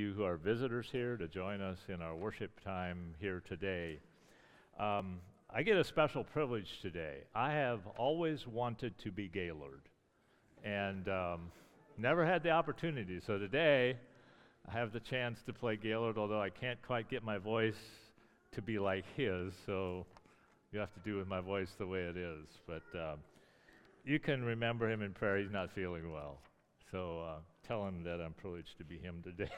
you who are visitors here to join us in our worship time here today. I get a special privilege today. I have always wanted to be Gaylord and never had the opportunity. So today I have the chance to play Gaylord, although I can't quite get my voice to be like his. So you have to do with my voice the way it is. But you can remember him in prayer. He's not feeling well. So tell him that I'm privileged to be him today.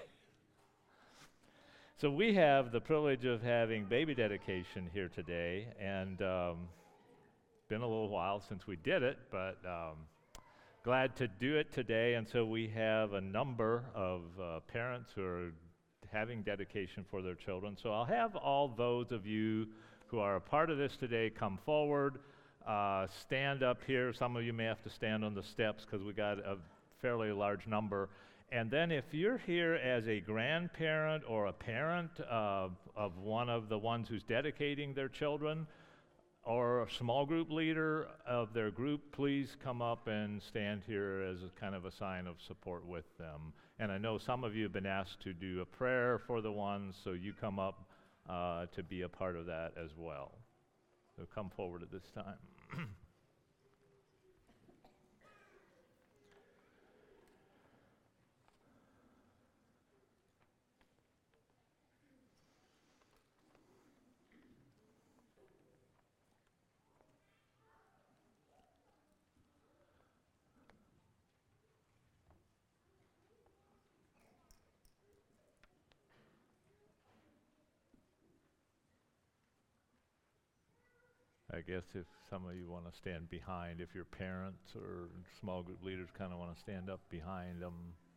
So we have the privilege of having baby dedication here today, and been a little while since we did it, but glad to do it today. And so we have a number of parents who are having dedication for their children. So I'll have all those of you who are a part of this today come forward, stand up here. Some of you may have to stand on the steps because we got a fairly large number. And then if you're here as a grandparent or a parent of one of the ones who's dedicating their children, or a small group leader of their group, please come up and stand here as a kind of a sign of support with them. And I know some of you have been asked to do a prayer for the ones, so you come up to be a part of that as well. So come forward at this time. I guess if some of you want to stand behind, if your parents or small group leaders kind of want to stand up behind them.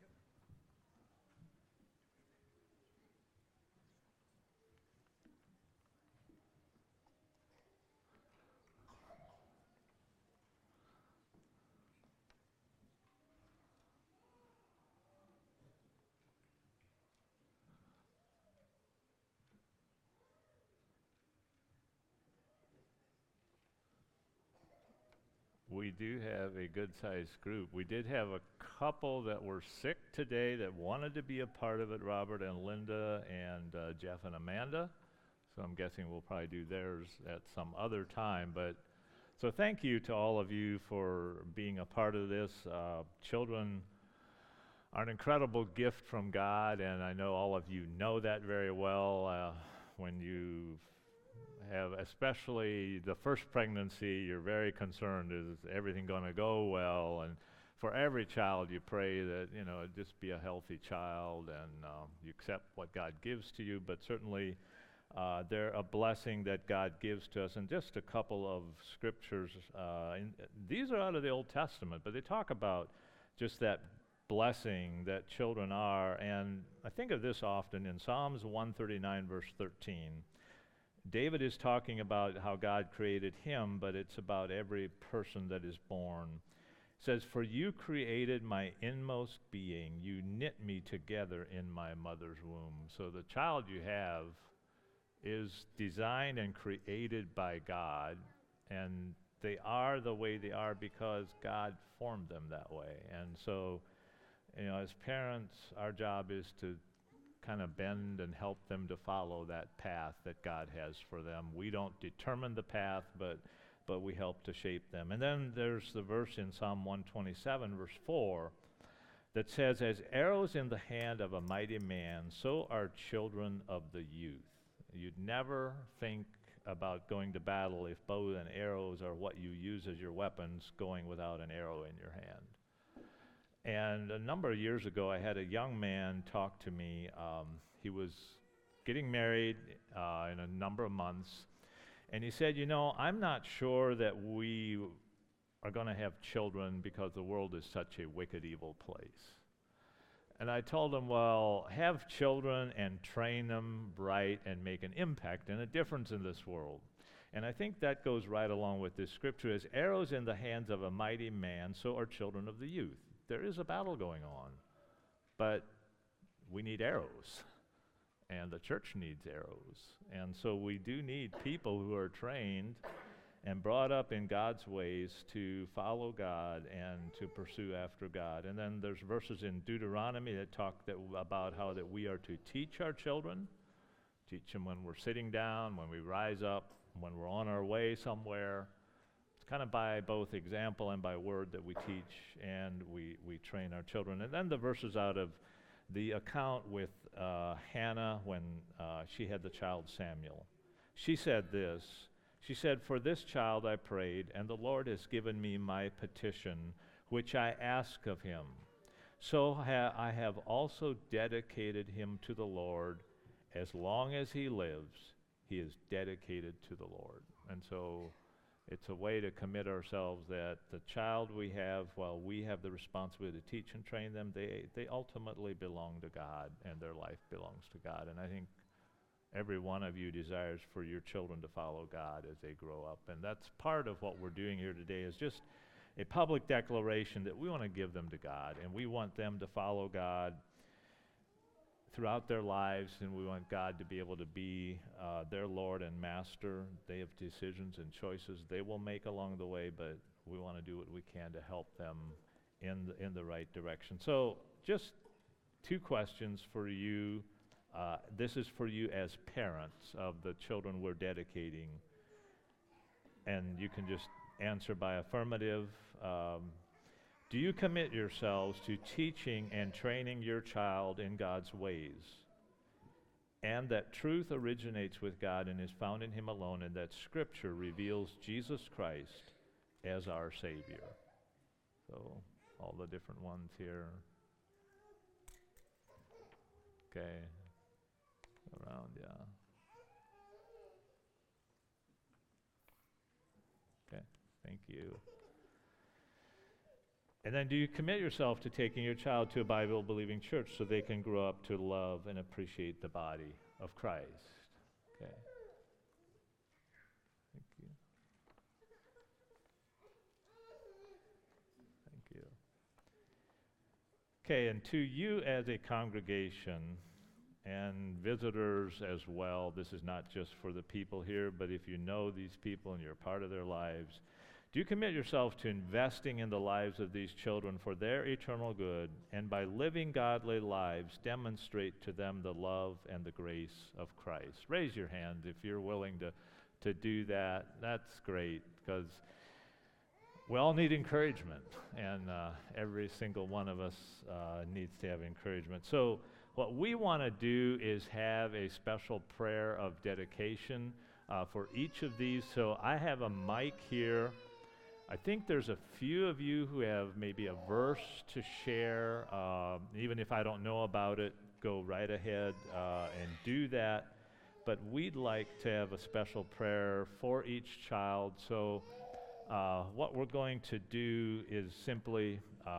We do have a good-sized group. We did have a couple that were sick today that wanted to be a part of it, Robert and Linda and Jeff and Amanda. So I'm guessing we'll probably do theirs at some other time. But so thank you to all of you for being a part of this. Children are an incredible gift from God, and I know all of you know that very well. When you have, especially the first pregnancy, you're very concerned, is everything going to go well? And for every child you pray that, it just be a healthy child, and you accept what God gives to you, but certainly they're a blessing that God gives to us. And just a couple of scriptures, these are out of the Old Testament, but they talk about just that blessing that children are. And I think of this often in Psalms 139 verse 13. David is talking about how God created him, but it's about every person that is born. It says, "For you created my inmost being. You knit me together in my mother's womb." So the child you have is designed and created by God, and they are the way they are because God formed them that way. And so, as parents, our job is to kind of bend and help them to follow that path that God has for them. We don't determine the path, but we help to shape them. And then there's the verse in Psalm 127, verse 4, that says, "As arrows in the hand of a mighty man, so are children of the youth." You'd never think about going to battle if bow and arrows are what you use as your weapons, going without an arrow in your hand. And a number of years ago, I had a young man talk to me. He was getting married in a number of months, and he said, "I'm not sure that we are going to have children because the world is such a wicked, evil place." And I told him, well, have children and train them right and make an impact and a difference in this world. And I think that goes right along with this scripture. "As arrows in the hands of a mighty man, so are children of the youth." There is a battle going on, but we need arrows, and the church needs arrows. And so we do need people who are trained and brought up in God's ways to follow God and to pursue after God. And then there's verses in Deuteronomy that talk about how that we are to teach our children, teach them when we're sitting down, when we rise up, when we're on our way somewhere. It's kind of by both example and by word that we teach and we train our children. And then the verses out of the account with Hannah when she had the child Samuel. She said this. She said, "For this child I prayed, and the Lord has given me my petition, which I ask of him. So I have also dedicated him to the Lord. As long as he lives, he is dedicated to the Lord." And so it's a way to commit ourselves that the child we have, while we have the responsibility to teach and train them, they ultimately belong to God, and their life belongs to God. And I think every one of you desires for your children to follow God as they grow up. And that's part of what we're doing here today, is just a public declaration that we want to give them to God, and we want them to follow God throughout their lives, and we want God to be able to be their Lord and Master. They have decisions and choices they will make along the way, but we want to do what we can to help them in the right direction. So just 2 questions for you. This is for you as parents of the children we're dedicating, and you can just answer by affirmative. Do you commit yourselves to teaching and training your child in God's ways, and that truth originates with God and is found in Him alone, and that Scripture reveals Jesus Christ as our Savior? So all the different ones here. Okay. Around, yeah. Okay, thank you. And then do you commit yourself to taking your child to a Bible-believing church so they can grow up to love and appreciate the body of Christ? Okay. Thank you. Thank you. Okay, and to you as a congregation and visitors as well, this is not just for the people here, but if you know these people and you're a part of their lives, do you commit yourself to investing in the lives of these children for their eternal good, and by living godly lives, demonstrate to them the love and the grace of Christ? Raise your hand if you're willing to do that. That's great, because we all need encouragement, and every single one of us needs to have encouragement. So what we want to do is have a special prayer of dedication for each of these. So I have a mic here. I think there's a few of you who have maybe a verse to share. Even if I don't know about it, go right ahead and do that. But we'd like to have a special prayer for each child. So what we're going to do is simply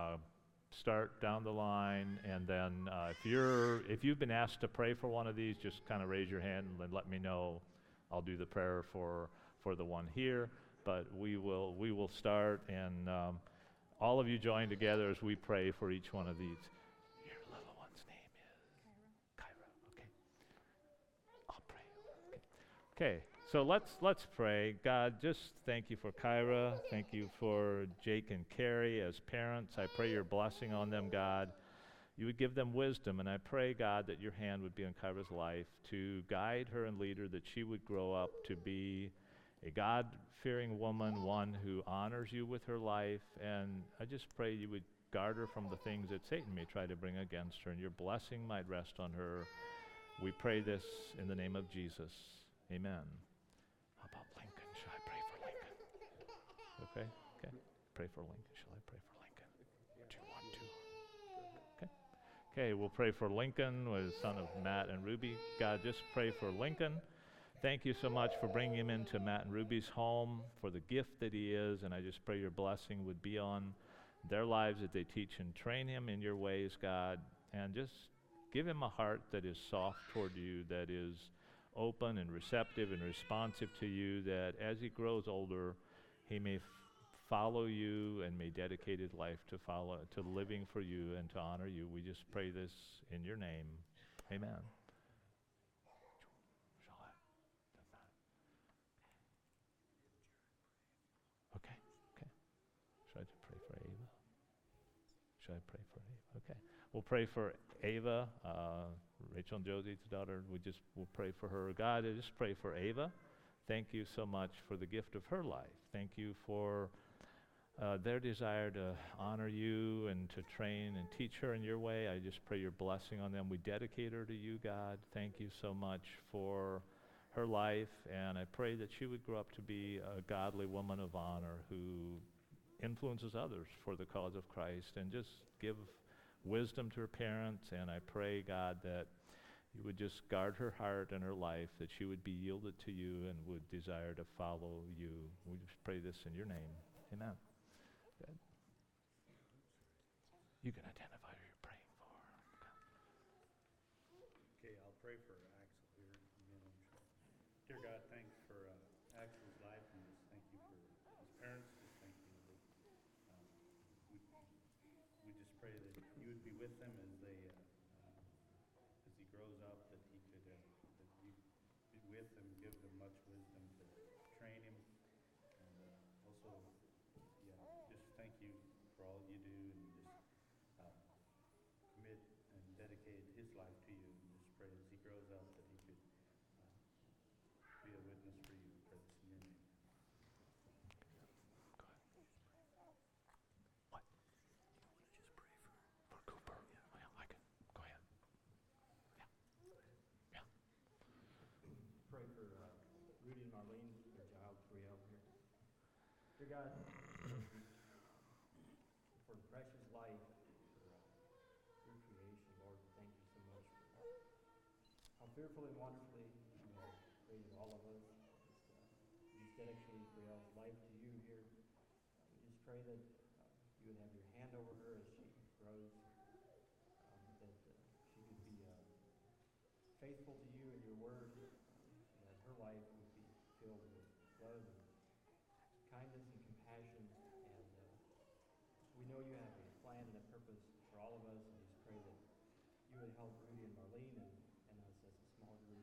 start down the line, and then if you've been asked to pray for one of these, just kind of raise your hand and let me know. I'll do the prayer for the one here. But we will start, and all of you join together as we pray for each one of these. Your little one's name is Kyra. Okay. I'll pray. Okay. So let's pray. God, just thank you for Kyra. Thank you for Jake and Carrie as parents. I pray your blessing on them, God. You would give them wisdom, and I pray, God, that your hand would be on Kyra's life to guide her and lead her, that she would grow up to be a God-fearing woman, one who honors you with her life. And I just pray you would guard her from the things that Satan may try to bring against her, and your blessing might rest on her. We pray this in the name of Jesus. Amen. How about Lincoln? Should I pray for Lincoln? Okay? Okay. Pray for Lincoln. Shall I pray for Lincoln? Do you want to? Okay. Okay, we'll pray for Lincoln, the son of Matt and Ruby. God, just pray for Lincoln. Thank you so much for bringing him into Matt and Ruby's home, for the gift that he is, and I just pray your blessing would be on their lives, that they teach and train him in your ways, God, and just give him a heart that is soft toward you, that is open and receptive and responsive to you, that as he grows older, he may follow you and may dedicate his life to living for you and to honor you. We just pray this in your name. Amen. pray for Ava, Rachel and Josie's daughter. We'll pray for her. God, I just pray for Ava. Thank you so much for the gift of her life. Thank you for their desire to honor you and to train and teach her in your way. I just pray your blessing on them. We dedicate her to you, God. Thank you so much for her life, and I pray that she would grow up to be a godly woman of honor who influences others for the cause of Christ, and just give wisdom to her parents. And I pray, God, that you would just guard her heart and her life, that she would be yielded to you and would desire to follow you. We just pray this in your name. Amen. Good. You can identify who you're praying for. Okay, I'll pray for Axel here. Dear God, thanks for Axel's life, and just thank you for his parents. Just thank you that we just pray that you would be with them as he grows up, that he could that you be with them, give them much wisdom to train him, and also, just thank you for all you do, and just commit and dedicate his life to you, and just pray as he grows up that he could be a witness for you. Pray this in your name. What? You want to just pray for Cooper? Yeah, I can. Go ahead. Yeah. Pray for Rudy and Marlene, their child, Brielle here. Dear God, for the precious life, for your creation, Lord, thank you so much for how fearfully and wonderfully you have created all of us. We just dedicate Brielle's life to you here. We just pray that you would have your hand over her as she grows, that she could be faithful to you and your word, so that her life would be filled with love and kindness and compassion. And we know you have a plan and a purpose for all of us, and just pray that you would help Rudy and Marlene and us as a small group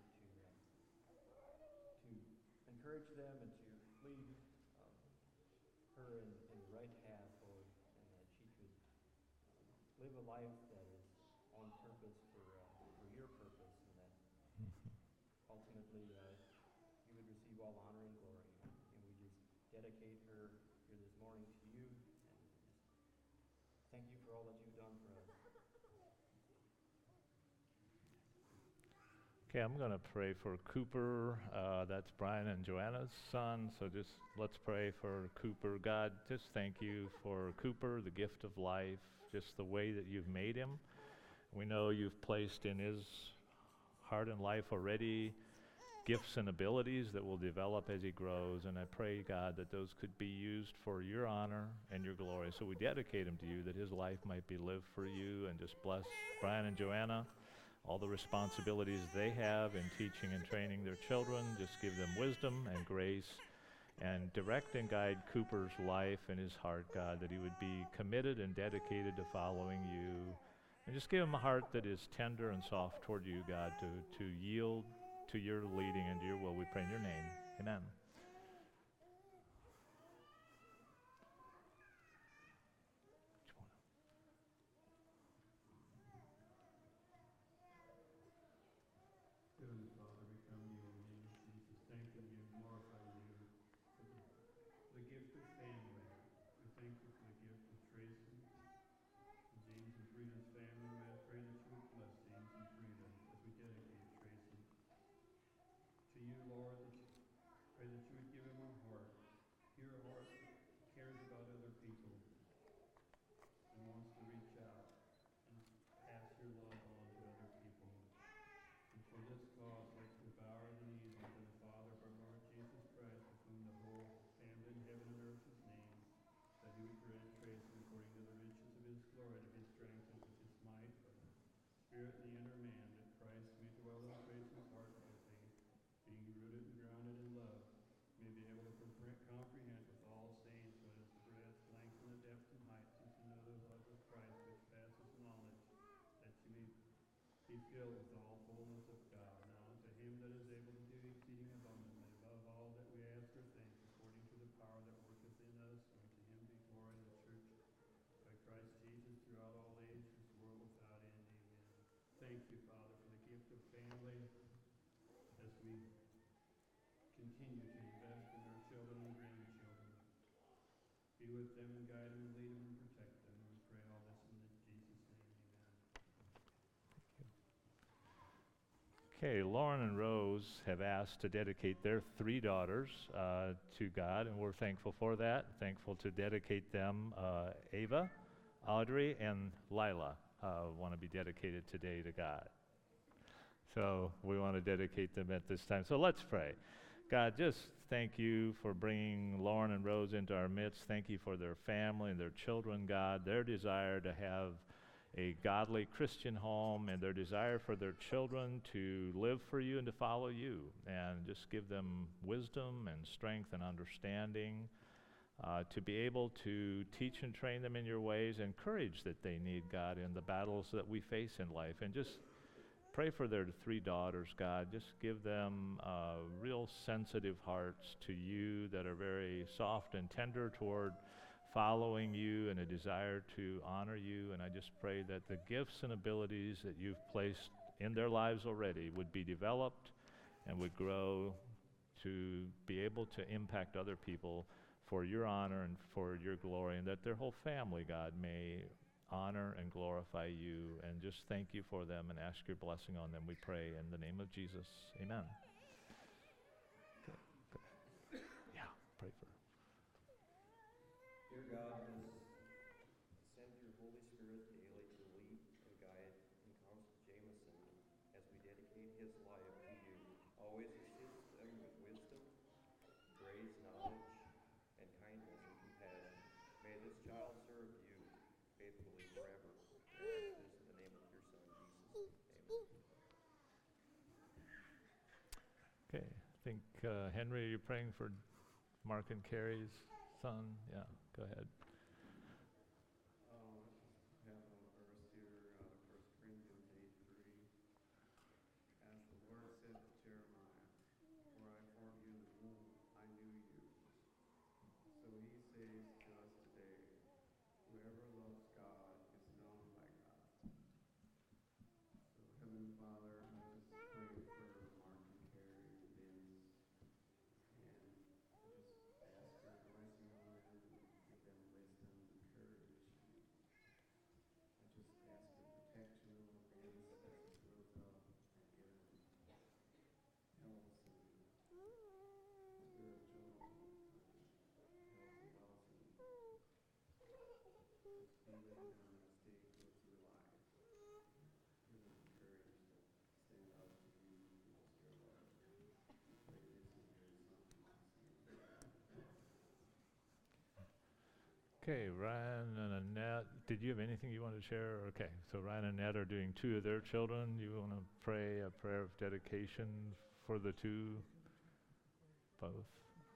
to encourage them and to lead her in the right path, Lord, and that she could live a life that is on purpose for your purpose, and that ultimately you would receive all honor and glory. And we just dedicate her here this morning to you, and just thank you for all that you've done for us. Okay, I'm going to pray for Cooper. That's Brian and Joanna's son. So just let's pray for Cooper. God, just thank you for Cooper, the gift of life, just the way that you've made him. We know you've placed in his heart and life already gifts and abilities that will develop as he grows. And I pray, God, that those could be used for your honor and your glory. So we dedicate him to you, that his life might be lived for you. And just bless Brian and Joanna, all the responsibilities they have in teaching and training their children. Just give them wisdom and grace, and direct and guide Cooper's life and his heart, God, that he would be committed and dedicated to following you. And just give him a heart that is tender and soft toward you, God, to yield to your leading and to your will. We pray in your name. Amen. Heavenly Father, we come to you in the name of Jesus, thanking you, glorifying you for the gift of family. We thank you for the gift of Tracy, and James and Frida's family. I pray that you would bless James and Frida as we dedicate Tracy to you, Lord. Pray that you would give him a heart, a heart that cares about other people and wants to reach out and pass your love on to other people. And for this cause, let us bow our knees unto the Father of our Lord Jesus Christ, with whom the whole family in heaven and earth is named, that he would grant Tracy according to the riches of his glory to be strengthened with his might by the Spirit in the inner man, that Christ may dwell in Tracy's heart by faith, being rooted and grounded in love, may be able to comprehend with all saints what is the breadth, length, and the depth and height, and to know the love of Christ which passes knowledge, that you may be filled with all fullness of God. Now unto him that is able to do exceeding abundantly above all that we ask or think, according to the power that worketh in us, unto him be glory in the church by Christ Jesus throughout all ages, world without end. thank you, Father, for the gift of family as we continue to invest in our children and grandchildren. Be with them and guide them, lead them, and protect them. We pray all this in Jesus' name. Amen. Okay, Lauren and Rose have asked to dedicate their 3 daughters to God, and we're thankful for that. Thankful to dedicate them. Ava, Audrey, and Lila want to be dedicated today to God. So we want to dedicate them at this time. So let's pray. God, just thank you for bringing Lauren and Rose into our midst. Thank you for their family and their children, God, their desire to have a godly Christian home and their desire for their children to live for you and to follow you. And just give them wisdom and strength and understanding to be able to teach and train them in your ways and courage that they need, God, in the battles that we face in life. And just pray for their 3 daughters, God. Just give them real sensitive hearts to you that are very soft and tender toward following you and a desire to honor you. And I just pray that the gifts and abilities that you've placed in their lives already would be developed and would grow to be able to impact other people for your honor and for your glory, and that their whole family, God, may honor and glorify you. And just thank you for them and ask your blessing on them, we pray in the name of Jesus. Amen. Okay. Yeah, pray for Dear God, send your Holy Spirit daily to lead and guide and counsel Jameson as we dedicate his life to you. Always assist them with wisdom, grace, knowledge, and kindness and compassion. May this child serve you faithfully forever. I ask this in the name of your Son, Jesus. Amen. Okay, I think, Henry, are you praying for Mark and Carrie's son? Yeah, go ahead. Have a verse here, 1 Corinthians 8:3. As the Lord said to Jeremiah, "For I formed you in the womb, I knew you." So he says to us today, whoever loves God is known by God. So Heavenly Father, I just pray for Mark and Carrie and Vince, and I just ask your blessing on them and give them wisdom and courage. I just ask your protection over Vince as he grows up, and give him health and spiritual healthy wealth, and just be with him as they go through life. Give them the courage to stand up to you and just your love. Pray this in your Son's name. Okay, Ryan and Annette, did you have anything you want to share? Okay, so Ryan and Annette are doing 2 of their children. You want to pray a prayer of dedication for the 2? Both.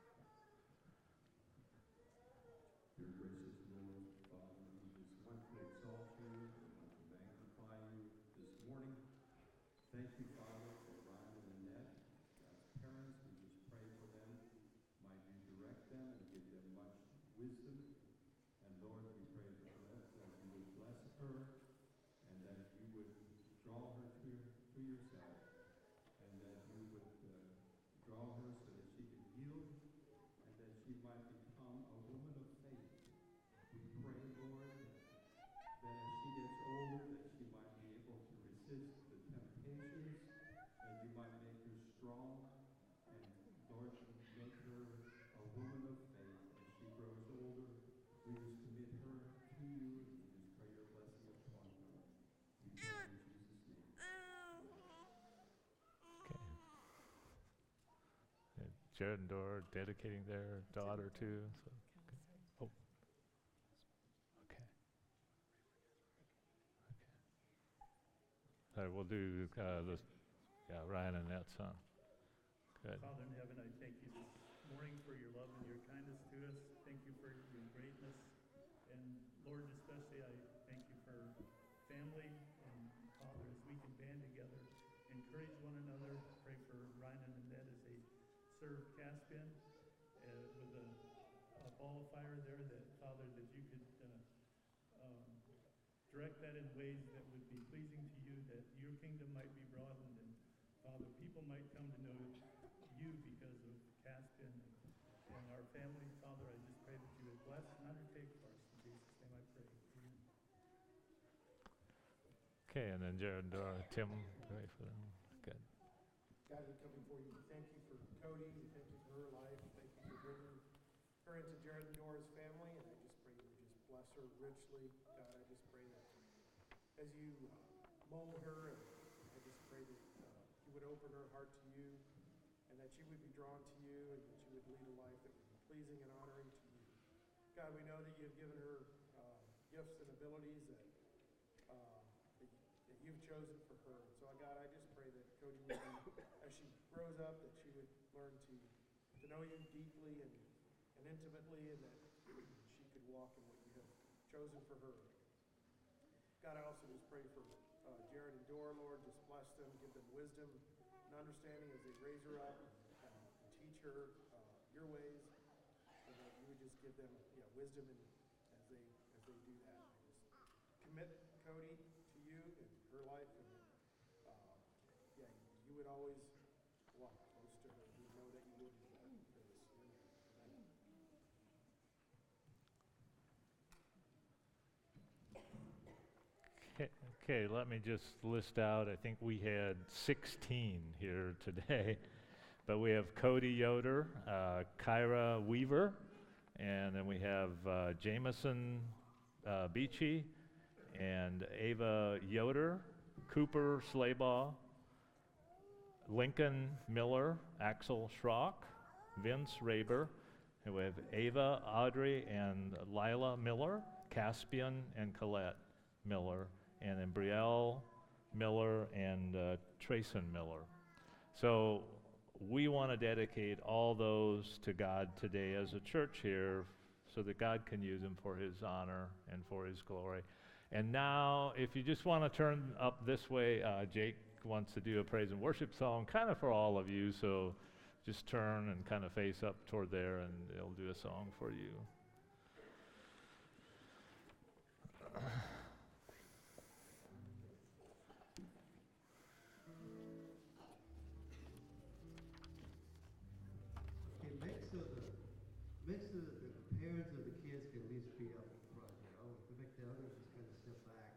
Dear gracious Lord, Father, we just want to exalt you and want to magnify you this morning. Thank you, Father, for Ryan and Annette. As parents, we just pray for them. Might you direct them and give them much wisdom. And Lord, we pray for Annette that you would bless her and that you would draw her to yourself, and that you would draw her so that she can yield and that she might become a woman of faith. We pray, Lord, that as she gets older, that she might be able to resist the temptations, that you might make her strong, and Lord, make her a woman of faith as she grows older. We just commit her to you, and we just pray your blessing upon her. We pray in Jesus' name. Okay. Jared and Dora dedicating their daughter too. So, okay. Oh. Okay. All right, we'll do Ryan and Annette's son. Good. Father in heaven, I thank you this morning for your love and your kindness to us. Thank you for your greatness. And Lord, especially I thank you for family and Father, as we can band together, encourage one another. Pray for Ryan and Annette as they serve Caspian with a ball of fire there, that Father, that you could direct that in ways that would be pleasing to you, that your kingdom might be broadened, and Father, people might come to know you because of Caspian and our family. Father, I just pray that you would bless and undertake for us. In Jesus' name I pray. Amen. Okay, and then Jared, Tim, pray for them. Good. God, we come before you. Thank you for Cody. We thank you for her life. Thank you for bringing her into Jared and Dora's family. And I just pray you would just bless her richly. God, I just pray that as you mold her, and I just pray that you would open her heart to you, and that she would be drawn to you, and that she would lead a life that would be pleasing and honoring to you. God, we know that you have given her gifts and abilities that you've chosen for her. So, God, I just pray that Cody would be, as she grows up, that she would learn to know you deeply and intimately, and that she could walk in what you have chosen for her. God, I also just pray for Jared and Dora, Lord. Just bless them, give them wisdom and understanding as they raise her up, and teach her your ways, and that you would just give them wisdom as they do that. I just commit Cody to you and her life, and you would always walk close to her. We know that you would do that for this. Amen. Okay, let me just list out. I think we had 16 here today, but we have Cody Yoder, Kyra Weaver, and then we have Jameson Beachy, and Ava Yoder, Cooper Slaybaugh, Lincoln Miller, Axel Schrock, Vince Raber, and we have Ava, Audrey, and Lila Miller, Caspian and Colette Miller, and then Brielle Miller and Trayson Miller. So we want to dedicate all those to God today as a church here so that God can use them for his honor and for his glory. And now, if you just want to turn up this way, Jake wants to do a praise and worship song kind of for all of you, so just turn and kind of face up toward there and they'll do a song for you. Make so that the parents of the kids can at least be up front, you know. Make the others just kind of step back.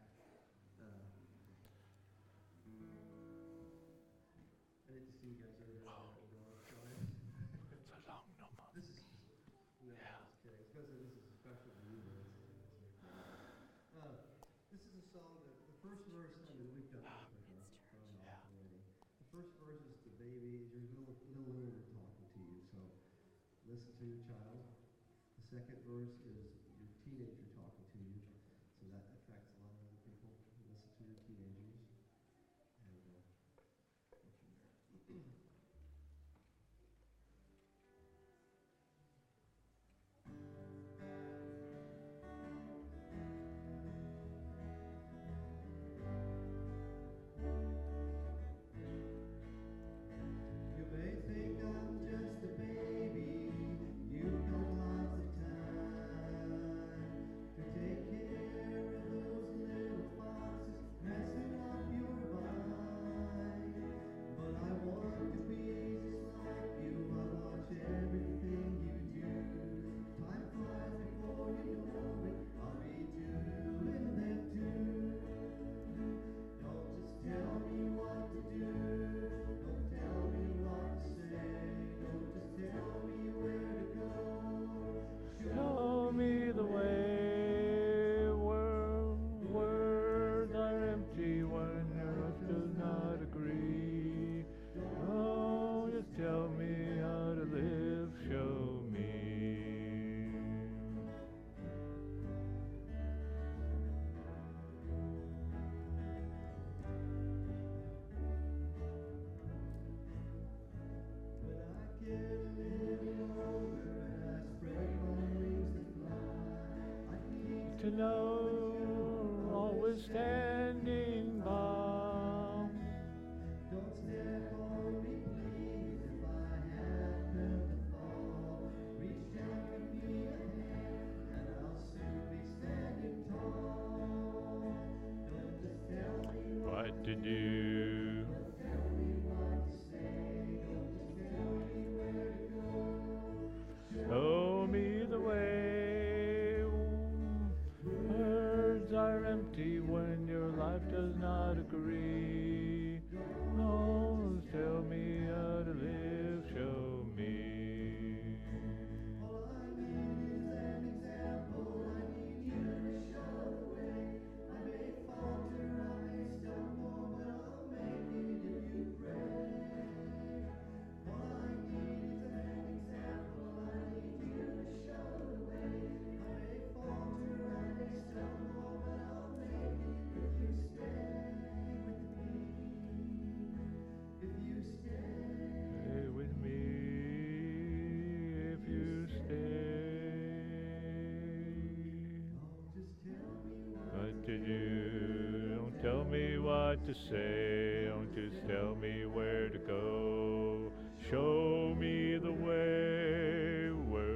I need to see you guys earlier. Sorry. So long, no more. This is no, Yeah. just kidding. It's because this is special to you. This is a song that the first verse, I mean, we've done this already. The first verse is the baby, your little learner talking to you. So listen to your child. The second verse is your teenager talking to you. So that affects a lot of other people. Listen to your teenagers. And go from there. You may think I'm just a baby. You've got lots of time to take care of those little foxes messing up your mind. But I want to be just like you. I watch everything you do. Time flies before you know it. I'll be doing that too. Don't just tell me what to do. Don't tell me what to say. Don't just tell me where to go. Show me the way where words are empty when your earth does not agree. Oh, just tell me how to live, show me. When I get a little older and I spread my wings to fly, I need To know, always standing by. Don't step on me, please, if I happen to fall. Reach out and give me a hand, and I'll soon be standing tall. to do. Show me the way. Words are empty when your life does not agree. Oh, tell me how to live, show me. Stay with me if you stay. What to do? Don't tell me what to say. Don't just tell me where to go. Show me the way.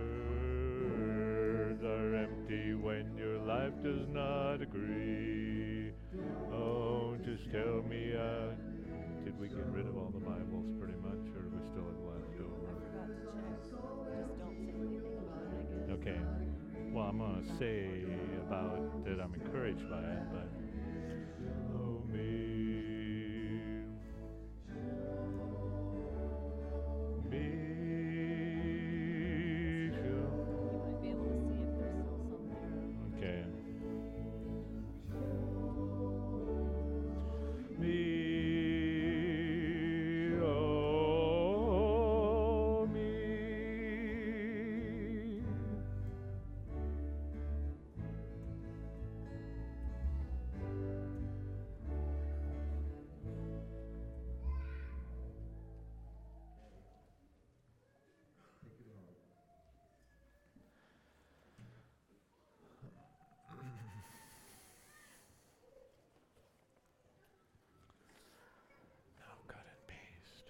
Words are empty when your life does not agree. Oh, just tell me. Did we get rid of all the Bibles pretty much, or do we still have leftover? I forgot to check. Just don't say anything about it, I guess. Okay. Well, I'm going to say about that I'm encouraged by it, but oh me. You might be able to see if there's still some there. Okay. Me. Oh, me. Now cut and paste.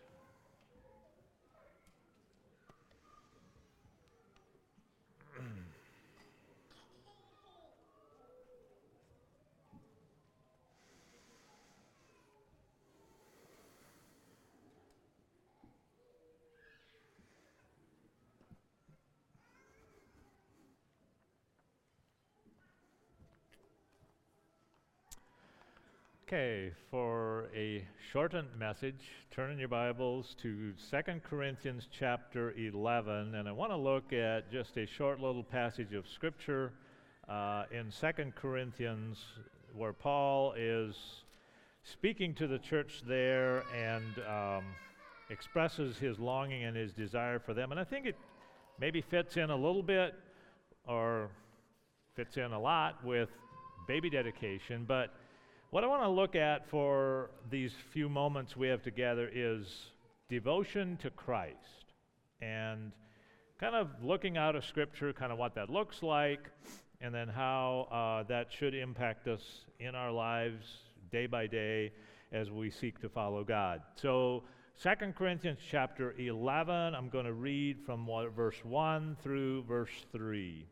Okay, for a shortened message, turn in your Bibles to 2 Corinthians chapter 11, and I want to look at just a short little passage of Scripture in 2 Corinthians where Paul is speaking to the church there and expresses his longing and his desire for them. And I think it maybe fits in a little bit or fits in a lot with baby dedication, but what I want to look at for these few moments we have together is devotion to Christ and kind of looking out of Scripture, kind of what that looks like, and then how that should impact us in our lives day by day as we seek to follow God. So 2 Corinthians chapter 11, I'm going to read from verse 1 through verse 3.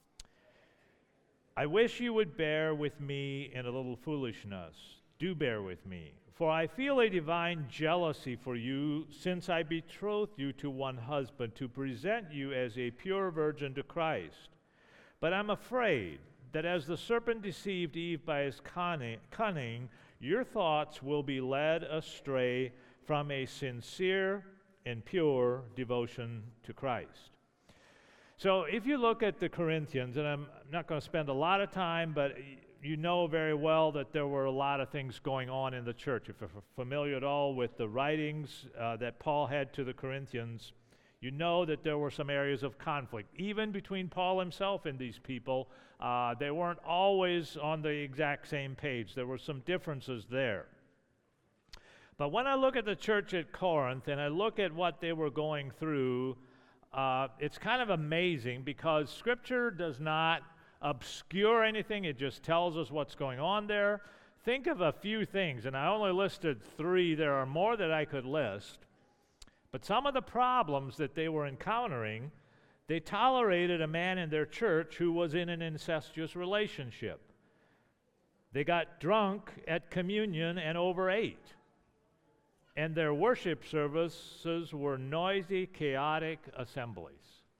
I wish you would bear with me in a little foolishness. Do bear with me. For I feel a divine jealousy for you, since I betrothed you to one husband to present you as a pure virgin to Christ. But I'm afraid that as the serpent deceived Eve by his cunning, your thoughts will be led astray from a sincere and pure devotion to Christ. So if you look at the Corinthians, and I'm not going to spend a lot of time, but you know very well that there were a lot of things going on in the church. If you're familiar at all with the writings that Paul had to the Corinthians, you know that there were some areas of conflict. Even between Paul himself and these people, they weren't always on the exact same page. There were some differences there. But when I look at the church at Corinth and I look at what they were going through, it's kind of amazing because Scripture does not obscure anything. It just tells us what's going on there. Think of a few things, and I only listed 3. There are more that I could list. But some of the problems that they were encountering, they tolerated a man in their church who was in an incestuous relationship. They got drunk at communion and overate. And their worship services were noisy, chaotic assemblies.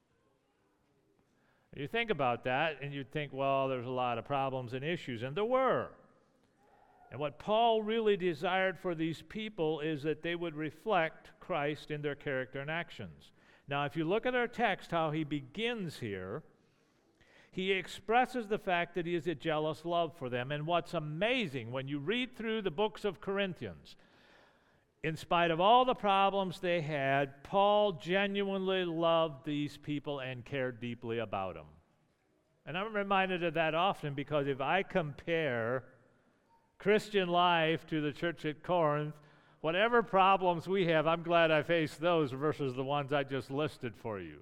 You think about that, and you think, well, there's a lot of problems and issues, and there were. And what Paul really desired for these people is that they would reflect Christ in their character and actions. Now, if you look at our text, how he begins here, he expresses the fact that he has a jealous love for them. And what's amazing, when you read through the books of Corinthians, in spite of all the problems they had, Paul genuinely loved these people and cared deeply about them. And I'm reminded of that often because if I compare Christian life to the church at Corinth, whatever problems we have, I'm glad I faced those versus the ones I just listed for you.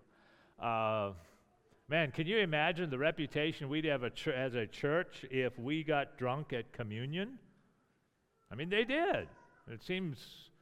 Man, can you imagine the reputation we'd have as a church if we got drunk at communion? I mean, they did. It seems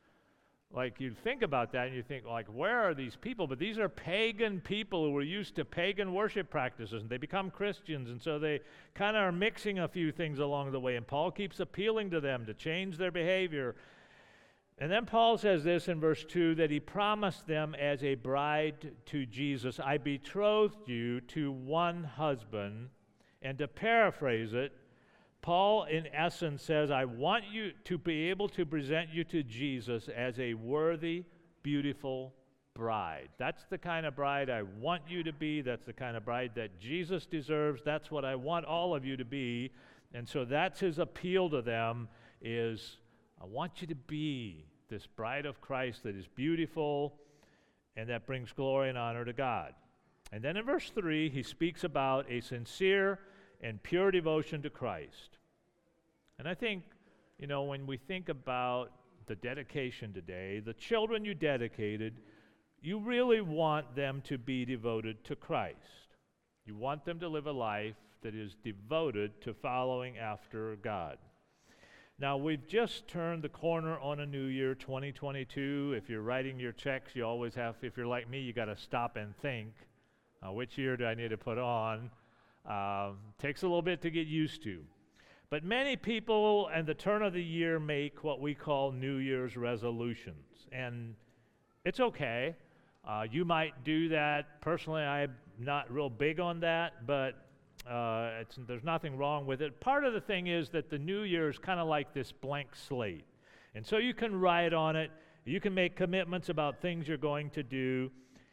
like you think about that and you think, like, where are these people? But these are pagan people who were used to pagan worship practices, and they become Christians, and so they kind of are mixing a few things along the way, and Paul keeps appealing to them to change their behavior. And then Paul says this in verse 2, that he promised them as a bride to Jesus, I betrothed you to one husband. And to paraphrase it, Paul, in essence, says, I want you to be able to present you to Jesus as a worthy, beautiful bride. That's the kind of bride I want you to be. That's the kind of bride that Jesus deserves. That's what I want all of you to be. And so that's his appeal to them is, I want you to be this bride of Christ that is beautiful and that brings glory and honor to God. And then in verse 3, he speaks about a sincere and pure devotion to Christ. And I think, when we think about the dedication today, the children you dedicated, you really want them to be devoted to Christ. You want them to live a life that is devoted to following after God. Now, we've just turned the corner on a new year, 2022. If you're writing your checks, you always have, if you're like me, you got to stop and think, which year do I need to put on? Takes a little bit to get used to. But many people at the turn of the year make what we call New Year's resolutions. And it's okay. You might do that. Personally, I'm not real big on that, but there's nothing wrong with it. Part of the thing is that the New Year is kind of like this blank slate. And so you can write on it. You can make commitments about things you're going to do.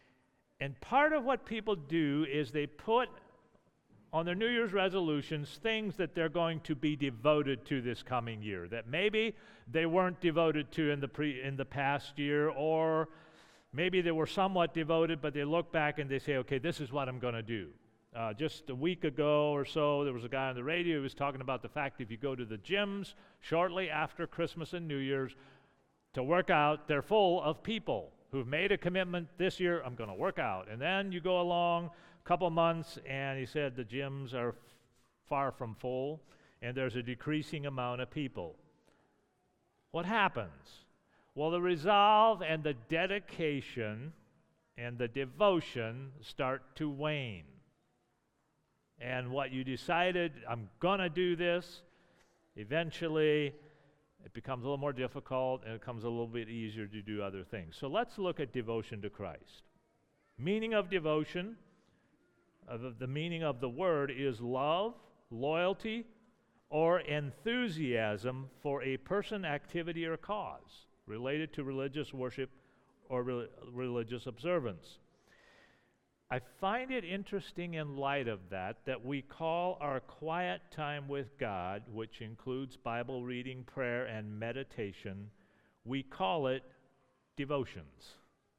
And part of what people do is they put on their New Year's resolutions things that they're going to be devoted to this coming year that maybe they weren't devoted to in the past year, or maybe they were somewhat devoted, but they look back and they say, okay, this is what I'm going to do. Just a week ago or so, there was a guy on the radio who was talking about the fact if you go to the gyms shortly after Christmas and New Year's to work out, they're full of people who've made a commitment this year, I'm going to work out. And then you go along a couple months, and he said the gyms are far from full, and there's a decreasing amount of people. What happens? Well, the resolve and the dedication and the devotion start to wane. And what you decided, I'm going to do this, eventually it becomes a little more difficult and it becomes a little bit easier to do other things. So let's look at devotion to Christ. Meaning of devotion, the meaning of the word is love, loyalty, or enthusiasm for a person, activity, or cause related to religious worship or religious observance. I find it interesting in light of that we call our quiet time with God, which includes Bible reading, prayer, and meditation, we call it devotions.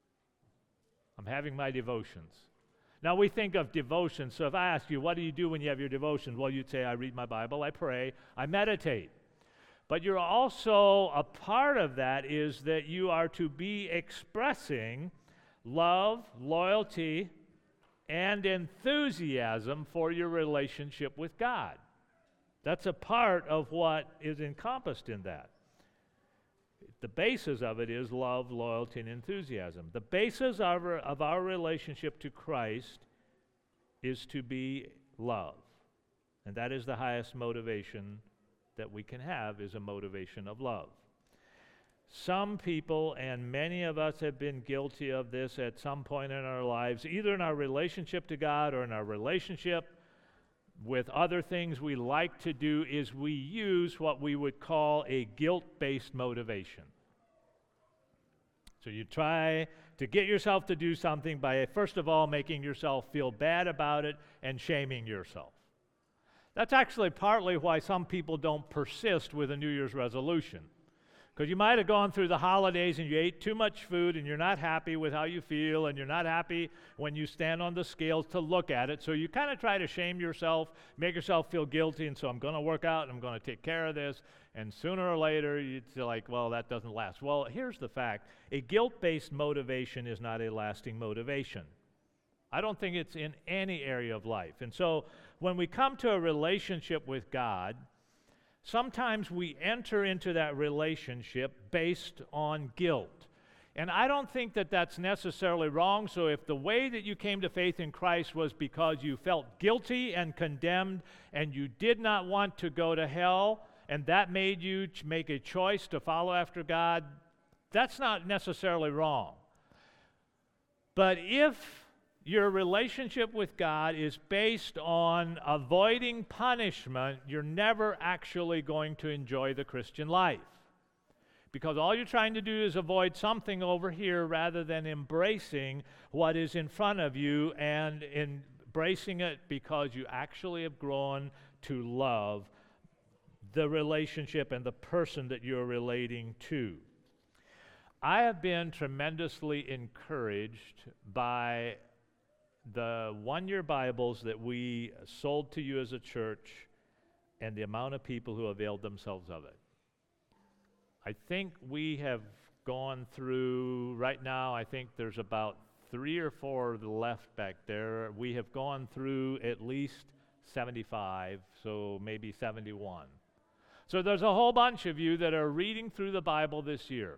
I'm having my devotions. Now we think of devotion, so if I ask you, what do you do when you have your devotions? Well, you'd say, I read my Bible, I pray, I meditate. But you're also, a part of that is that you are to be expressing love, loyalty, and enthusiasm for your relationship with God. That's a part of what is encompassed in that. The basis of it is love, loyalty, and enthusiasm. The basis of our relationship to Christ is to be love. And that is the highest motivation that we can have is a motivation of love. Some people, and many of us have been guilty of this at some point in our lives, either in our relationship to God or in our relationship with other things we like to do, is we use what we would call a guilt-based motivation. So you try to get yourself to do something by, first of all, making yourself feel bad about it and shaming yourself. That's actually partly why some people don't persist with a New Year's resolution. Because you might have gone through the holidays and you ate too much food and you're not happy with how you feel and you're not happy when you stand on the scales to look at it. So you kind of try to shame yourself, make yourself feel guilty, and so I'm going to work out and I'm going to take care of this. And sooner or later, it's like, well, that doesn't last. Well, here's the fact. A guilt-based motivation is not a lasting motivation. I don't think it's in any area of life. And so when we come to a relationship with God, sometimes we enter into that relationship based on guilt. And I don't think that that's necessarily wrong. So if the way that you came to faith in Christ was because you felt guilty and condemned and you did not want to go to hell, and that made you make a choice to follow after God, that's not necessarily wrong. But if your relationship with God is based on avoiding punishment, you're never actually going to enjoy the Christian life. Because all you're trying to do is avoid something over here rather than embracing what is in front of you and embracing it because you actually have grown to love the relationship and the person that you're relating to. I have been tremendously encouraged by the one-year Bibles that we sold to you as a church and the amount of people who availed themselves of it. I think we have gone through, right now, I think there's about 3 or 4 left back there. We have gone through at least 75, so maybe 71. So there's a whole bunch of you that are reading through the Bible this year.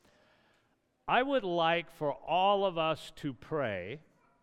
I would like for all of us to pray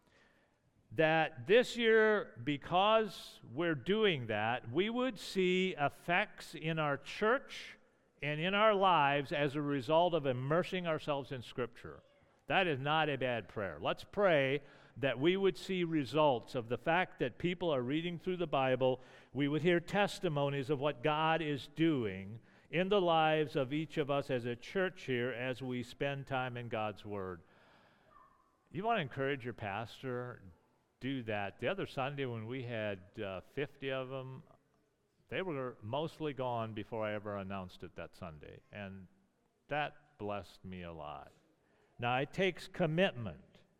that this year, because we're doing that, we would see effects in our church and in our lives as a result of immersing ourselves in Scripture. That is not a bad prayer. Let's pray that we would see results of the fact that people are reading through the Bible. We would hear testimonies of what God is doing in the lives of each of us as a church here as we spend time in God's Word. You want to encourage your pastor? Do that. The other Sunday when we had 50 of them, they were mostly gone before I ever announced it that Sunday, and that blessed me a lot. Now, it takes commitment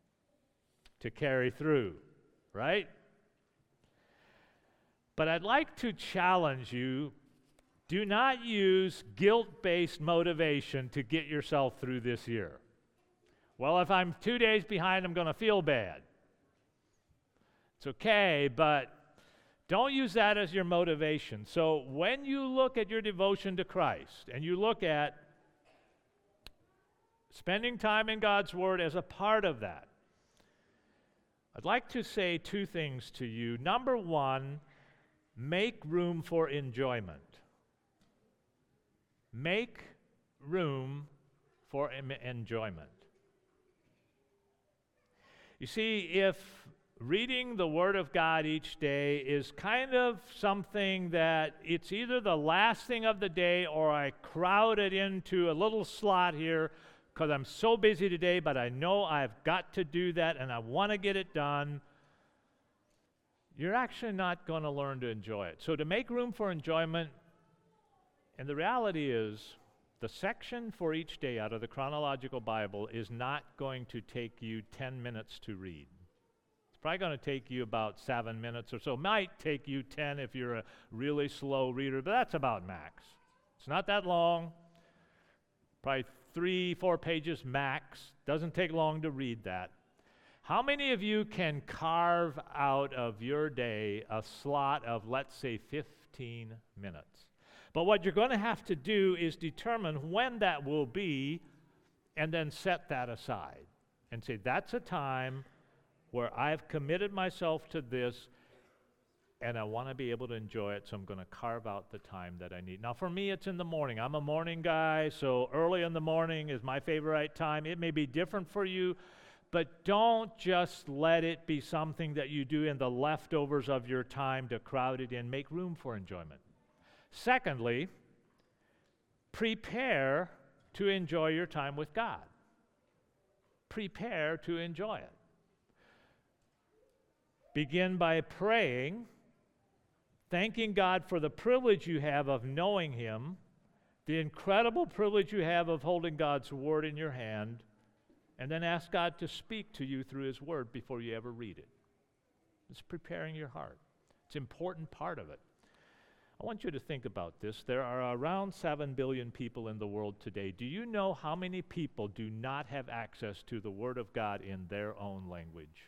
to carry through, right? But I'd like to challenge you, do not use guilt-based motivation to get yourself through this year. Well, if I'm 2 days behind, I'm going to feel bad. It's okay, but don't use that as your motivation. So when you look at your devotion to Christ and you look at spending time in God's Word as a part of that, I'd like to say 2 things to you. Number 1, make room for enjoyment. Make room for enjoyment. You see, if reading the Word of God each day is kind of something that it's either the last thing of the day or I crowd it into a little slot here because I'm so busy today, but I know I've got to do that and I want to get it done, you're actually not going to learn to enjoy it. So to make room for enjoyment, and the reality is the section for each day out of the chronological Bible is not going to take you 10 minutes to read. Probably going to take you about 7 minutes or so. Might take you 10 if you're a really slow reader, but that's about max. It's not that long. Probably 3-4 pages max. Doesn't take long to read that. How many of you can carve out of your day a slot of, let's say, 15 minutes? But what you're going to have to do is determine when that will be and then set that aside and say, that's a time where I've committed myself to this, and I want to be able to enjoy it, so I'm going to carve out the time that I need. Now, for me, it's in the morning. I'm a morning guy, so early in the morning is my favorite time. It may be different for you, but don't just let it be something that you do in the leftovers of your time to crowd it in. Make room for enjoyment. Secondly, prepare to enjoy your time with God. Prepare to enjoy it. Begin by praying, thanking God for the privilege you have of knowing Him, the incredible privilege you have of holding God's Word in your hand, and then ask God to speak to you through His Word before you ever read it. It's preparing your heart. It's an important part of it. I want you to think about this. There are around 7 billion people in the world today. Do you know how many people do not have access to the Word of God in their own language?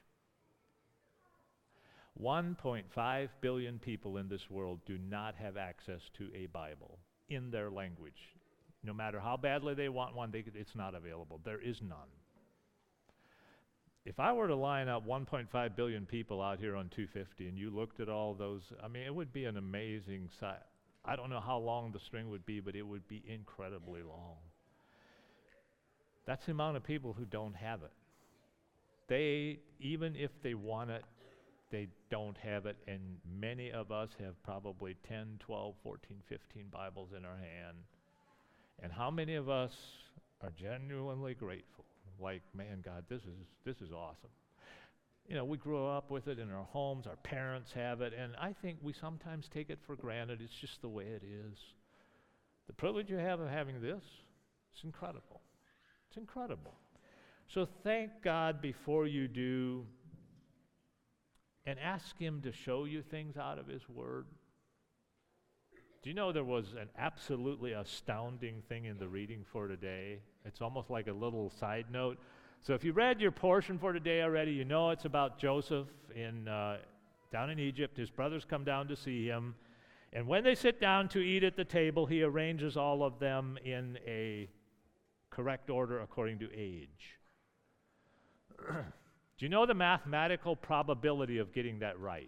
1.5 billion people in this world do not have access to a Bible in their language. No matter how badly they want one, it's not available. There is none. If I were to line up 1.5 billion people out here on 250 and you looked at all those, I mean, it would be an amazing sight. I don't know how long the string would be, but it would be incredibly long. That's the amount of people who don't have it. They, even if they want it, they don't have it, and many of us have probably 10, 12, 14, 15 Bibles in our hand. And how many of us are genuinely grateful? Like, man, God, this is awesome. You know, we grew up with it in our homes, our parents have it, and I think we sometimes take it for granted. It's just the way it is. The privilege you have of having this, it's incredible. It's incredible. So thank God before you do, and ask Him to show you things out of His Word. Do you know there was an absolutely astounding thing in the reading for today? It's almost like a little side note. So if you read your portion for today already, you know it's about Joseph down in Egypt. His brothers come down to see him. And when they sit down to eat at the table, he arranges all of them in a correct order according to age. Do you know the mathematical probability of getting that right?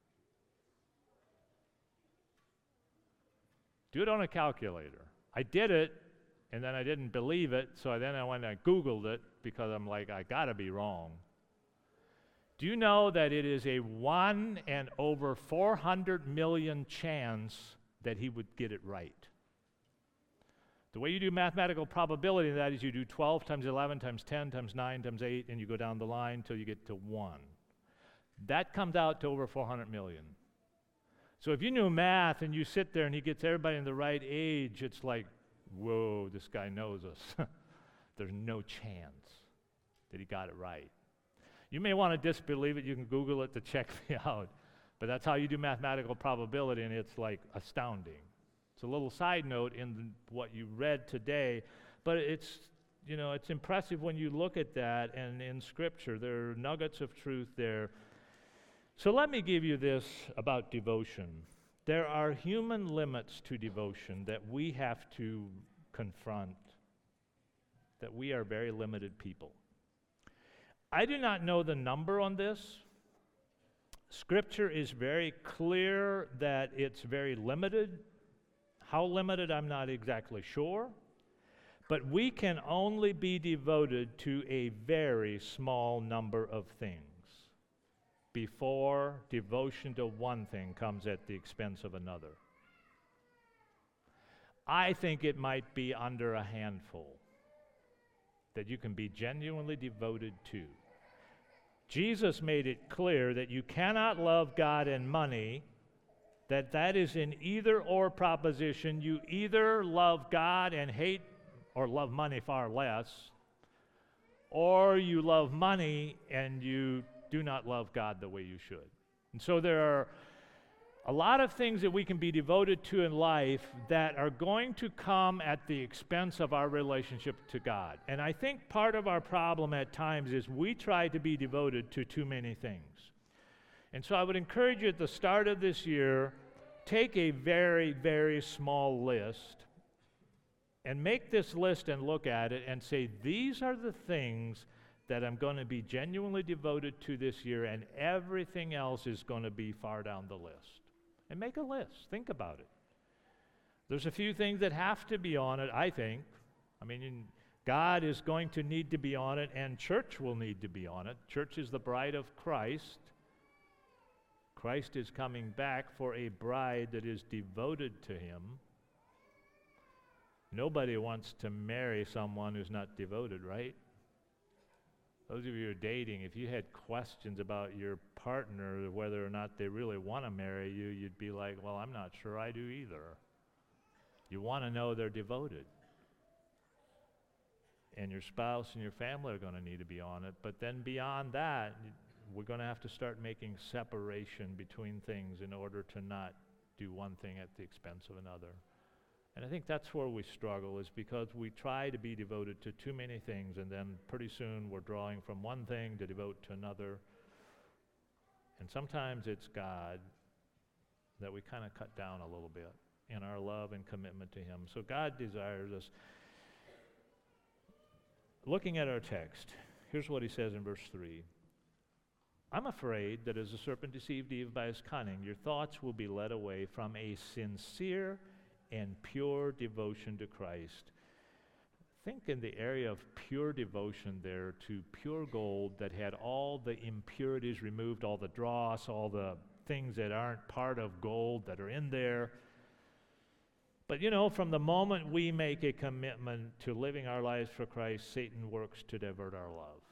Do it on a calculator. I did it, and then I didn't believe it, so then I went and I Googled it because I'm like, I gotta be wrong. Do you know that it is a 1 in over 400 million chance that he would get it right? The way you do mathematical probability of that is you do 12 times 11 times 10 times 9 times 8, and you go down the line until you get to 1. That comes out to over 400 million. So if you knew math and you sit there and he gets everybody in the right age, it's like, whoa, this guy knows us. There's no chance that he got it right. You may want to disbelieve it. You can Google it to check me out. But that's how you do mathematical probability, and it's like astounding. It's a little side note in what you read today, but it's impressive when you look at that, and in Scripture there are nuggets of truth there. So let me give you this about devotion. There are human limits to devotion that we have to confront, that we are very limited people. I do not know the number on this. Scripture is very clear that it's very limited. How limited, I'm not exactly sure. But we can only be devoted to a very small number of things before devotion to one thing comes at the expense of another. I think it might be under a handful that you can be genuinely devoted to. Jesus made it clear that you cannot love God and money, that is an either-or proposition. You either love God and hate or love money far less, or you love money and you do not love God the way you should. And so there are a lot of things that we can be devoted to in life that are going to come at the expense of our relationship to God. And I think part of our problem at times is we try to be devoted to too many things. And so I would encourage you at the start of this year, take a very, very small list and make this list and look at it and say, these are the things that I'm going to be genuinely devoted to this year, and everything else is going to be far down the list. And make a list. Think about it. There's a few things that have to be on it, I think. I mean, God is going to need to be on it, and church will need to be on it. Church is the bride of Christ. Christ is coming back for a bride that is devoted to him. Nobody wants to marry someone who's not devoted, right? Those of you who are dating, if you had questions about your partner, whether or not they really want to marry you, you'd be like, well, I'm not sure I do either. You want to know they're devoted. And your spouse and your family are going to need to be on it. But then beyond that, we're going to have to start making separation between things in order to not do one thing at the expense of another. And I think that's where we struggle, is because we try to be devoted to too many things, and then pretty soon we're drawing from one thing to devote to another. And sometimes it's God that we kind of cut down a little bit in our love and commitment to him. So God desires us. Looking at our text, here's what he says in verse 3. I'm afraid that as the serpent deceived Eve by his cunning, your thoughts will be led away from a sincere and pure devotion to Christ. Think in the area of pure devotion there to pure gold that had all the impurities removed, all the dross, all the things that aren't part of gold that are in there. But you know, from the moment we make a commitment to living our lives for Christ, Satan works to divert our love.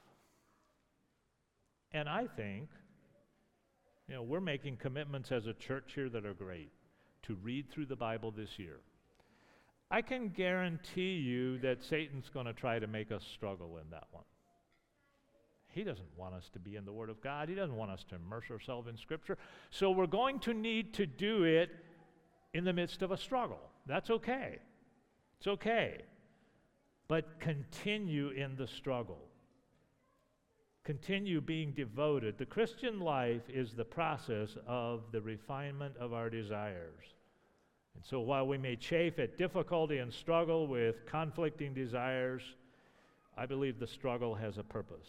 And I think, you know, we're making commitments as a church here that are great to read through the Bible this year. I can guarantee you that Satan's going to try to make us struggle in that one. He doesn't want us to be in the Word of God. He doesn't want us to immerse ourselves in Scripture. So we're going to need to do it in the midst of a struggle. That's okay. It's okay. But continue in the struggle. Continue being devoted. The Christian life is the process of the refinement of our desires. And so while we may chafe at difficulty and struggle with conflicting desires, I believe the struggle has a purpose.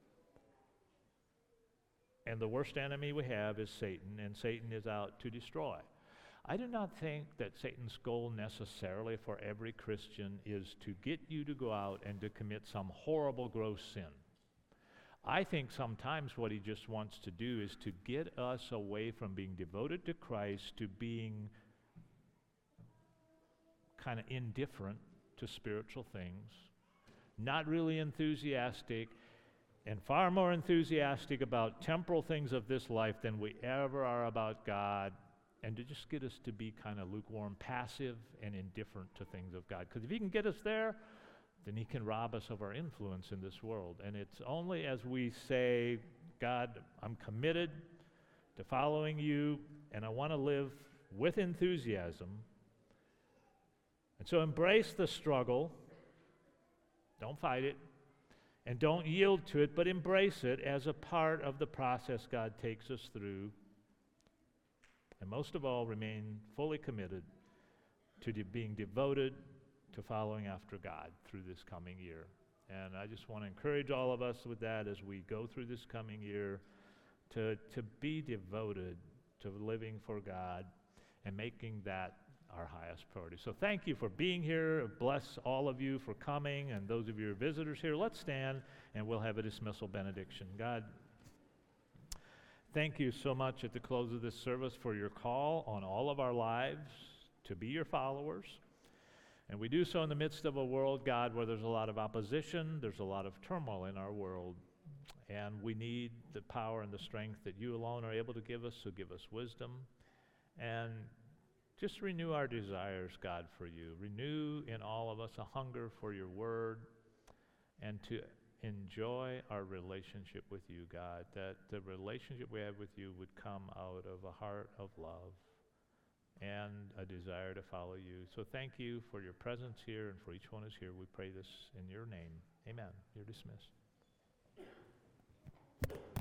And the worst enemy we have is Satan, and Satan is out to destroy. I do not think that Satan's goal necessarily for every Christian is to get you to go out and to commit some horrible, gross sin. I think sometimes what he just wants to do is to get us away from being devoted to Christ to being kind of indifferent to spiritual things, not really enthusiastic, and far more enthusiastic about temporal things of this life than we ever are about God, and to just get us to be kind of lukewarm, passive, and indifferent to things of God. Because if he can get us there, then he can rob us of our influence in this world. And it's only as we say, God, I'm committed to following you, and I want to live with enthusiasm. And so embrace the struggle. Don't fight it. And don't yield to it, but embrace it as a part of the process God takes us through. And most of all, remain fully committed to being devoted to following after God through this coming year. And I just want to encourage all of us with that as we go through this coming year to be devoted to living for God and making that our highest priority. So thank you for being here. Bless all of you for coming, and those of you who are visitors here. Let's stand and we'll have a dismissal benediction. God, thank you so much at the close of this service for your call on all of our lives to be your followers. And we do so in the midst of a world, God, where there's a lot of opposition, there's a lot of turmoil in our world. And we need the power and the strength that you alone are able to give us, so give us wisdom. And just renew our desires, God, for you. Renew in all of us a hunger for your word and to enjoy our relationship with you, God, that the relationship we have with you would come out of a heart of love and a desire to follow you. So thank you for your presence here and for each one who's here. We pray this in your name. Amen. You're dismissed.